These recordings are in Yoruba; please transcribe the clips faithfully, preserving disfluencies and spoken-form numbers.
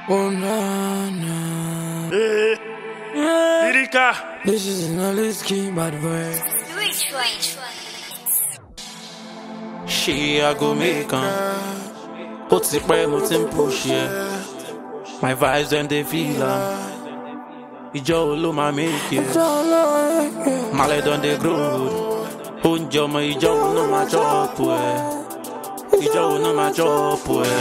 Oh na na. Hey, Yeah. Lyrica. This is not risky, bad boy. Which one? She I go make am. Ó ti pẹ́ mo ti ń push yeah. My vibes dem dey feel am. Ìjọ wo ló máa make it? Màlẹ̀ don dey grow. Oúnjẹ ọmọ ìjọ wo ló máa chop ẹ̀? Ìjọ wo ló máa chop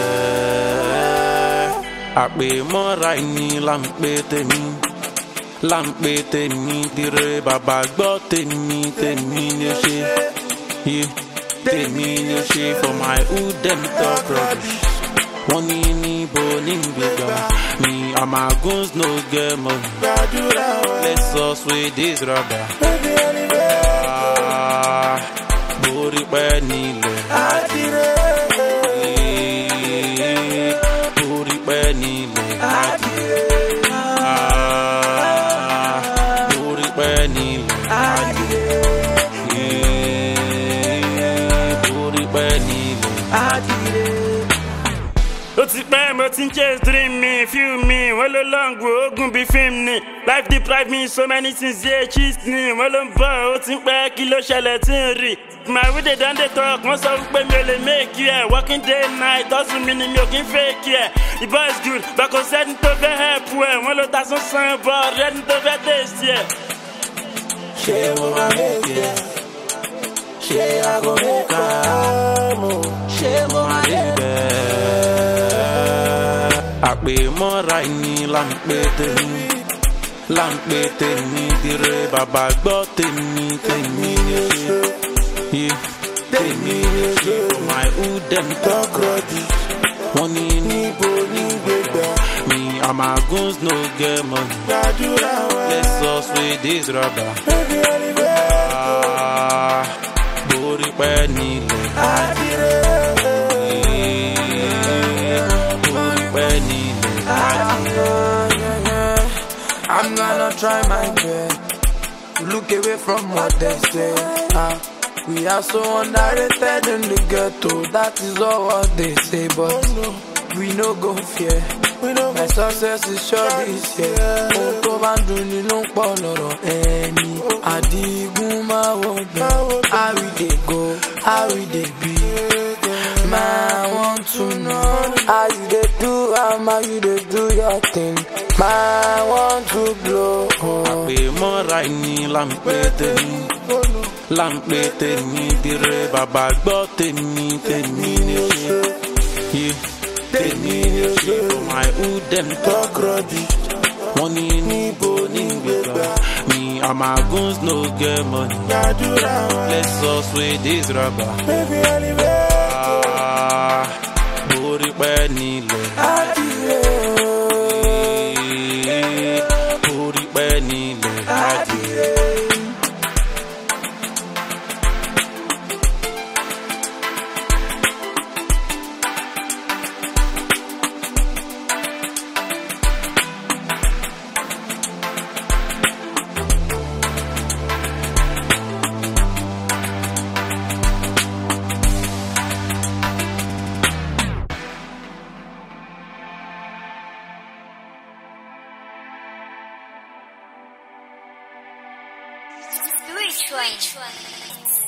ẹ̀? Àpè mọ́ra ẹni là ń pè tèmi. Là ń pè tèmi dire bàbá gbọ́ tèmi tèmi ni ó ṣe. Yeah. Tèmi ni ó ṣe for my hood dem talk rubbish. Wọ́n ní níbo ní gbígbà. Me and my goons no get money. Let's us with this rubber. Ah, borí pẹ́ nílẹ̀. Borí pẹ́ nílẹ̀. Ah, borí pẹ́ nílẹ̀. Ó ti pẹ́ mo ti ń chase dream me, feel me. Wọ́n ló long wo ogun bí film ni. Life deprive me so many things, yeah, cheat ni. Wọ́n ló ń bọ̀, ó ti ń pẹ́ kí ló ṣẹlẹ̀ tí ń rí. My way dey don dey talk, wọ́n sọ pé mi ò lè make you ẹ̀. Working day night, hustle mi ni mi ò kí ń fake ẹ̀. The boy is good, but kò sẹ́ni tó fẹ́ help ẹ̀. Wọ́n ló ta sánsán bọ̀, rẹ́ni tó fẹ́ taste ẹ̀. Ṣé mo máa make it? Ṣé I go make am? Ṣé mo máa make it? Àpè mọ́ra ẹni là ń pè tèmi. Là ń pè tèmi dire bàbá gbọ́ tèmi tèmi ni ó ṣe. Yeah. Tèmi ni ó ṣe for my hood dem talk rubbish. Wọ́n ní níbo ní gbégbá. Me and my goons no get money. Let's us with this rubber. Ah, borí pẹ́ nílẹ̀. I'm gonna try my best to look away from what they say. Ah, we are so underrated in the ghetto, that is all what they say. But we no go fear. My success is sure this year. Ohun tó bá ń dùn ni ló ń pọ̀ lọ́rọ̀ ẹni. Àdìgún máa wọ bẹ̀. How we dey go, how we dey be. Man, I want to know how you dey do, how you dey do your thing. Man, I want to blow. Àpè mọ́ra ẹni là ń pè tèmi. Là ń pè tèmi dire bàbá gbọ́ tèmi tèmi ni ó ṣe. Yeah. Tèmi ni ó ṣe for my hood dem talk rubbish. Wọ́n ní níbo ní gbégbá. Me and my goons no get money. Let's us with this rubber. Ah, borí pẹ́ nílẹ̀. Borí pẹ́ nílẹ̀. Which one?